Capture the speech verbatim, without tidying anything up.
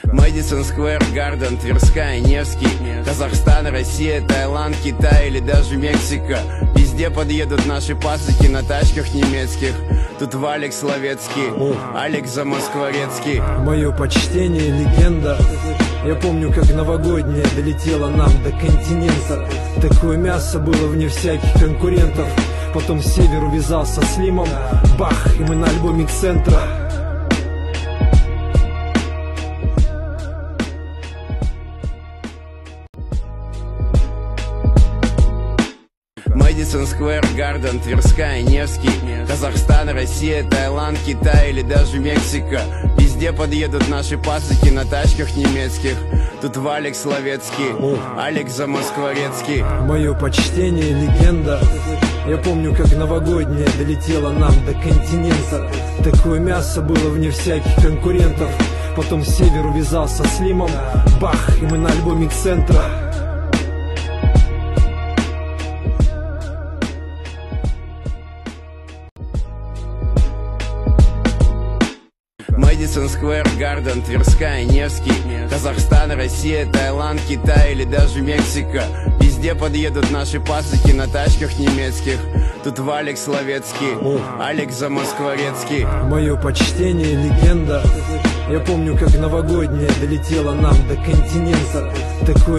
Мэдисон Сквер Гарден, Тверская, Невский, Казахстан, Россия, Таиланд, Китай или даже Мексика. Везде подъедут наши пасыки на тачках немецких. Тут Валик Словецкий, Алекс Замоскворецкий. Мое почтение, легенда. Я помню, как новогодняя долетела нам до континента. Такое мясо было вне всяких конкурентов. Потом север увязался с Слимом. Бах, и мы на альбоме Центра. Мэдисон Сквер Гарден, Тверская, Невский, Казахстан, Россия, Таиланд, Китай или даже Мексика. Везде подъедут наши пасыки на тачках немецких. Тут Валик Словецкий, Алекс Замоскворецкий. Мое почтение, легенда. Я помню, как новогодняя долетела нам до континента. Такое мясо было вне всяких конкурентов. Потом север увязался с Слимом. Бах, и мы на альбоме Центра. Мэдисон Сквер Гарден, Тверская, Невский, Казахстан, Россия, Таиланд, Китай или даже Мексика. Везде подъедут наши пасыки на тачках немецких. Тут Валик Словецкий, Алекс Замоскворецкий. Мое почтение, легенда. Я помню, как новогодняя долетела нам до континента. Такое